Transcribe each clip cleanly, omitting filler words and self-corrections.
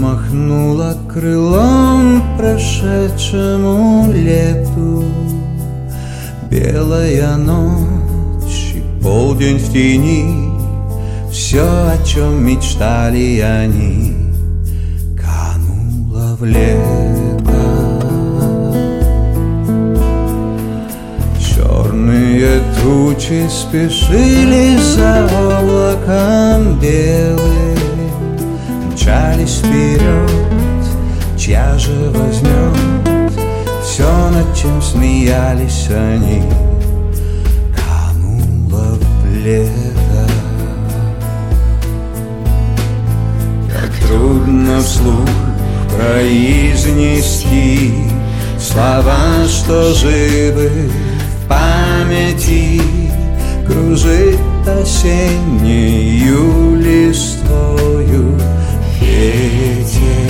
махнула крылом прошедшему лету. Белая ночь и полдень в тени, все, о чем мечтали они, кануло в лето. Черные тучи спешили за облаком белым, мчались вперед, чья же возьмет все, над чем смеялись они, кануло в лето. Как трудно вслух произнести слова, что живы в памяти, кружит осеннею листвою ветер.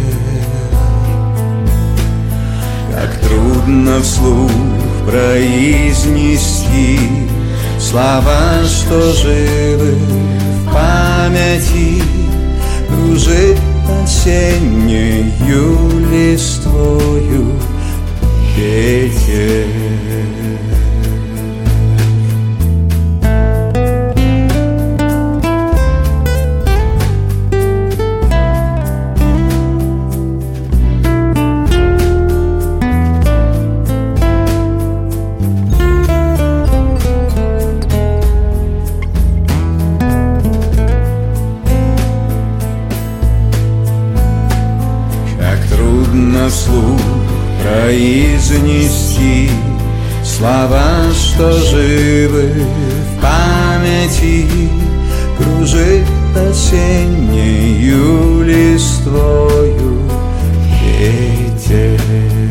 Как трудно вслух произнести слова, что живы в памяти, кружит осеннею листвою ветер. Вслух произнести слова, что живы в памяти, кружит осеннею листвою ветер.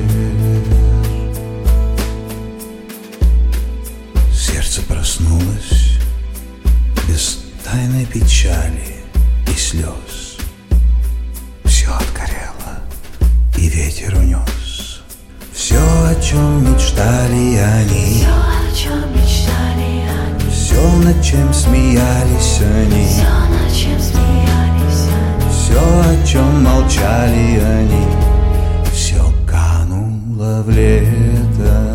Сердце проснулось без тайной печали и слез. Все отгорело, и ветер унес все, о чем мечтали они, все, над чем смеялись они, все, о чем молчали они, все кануло в лето.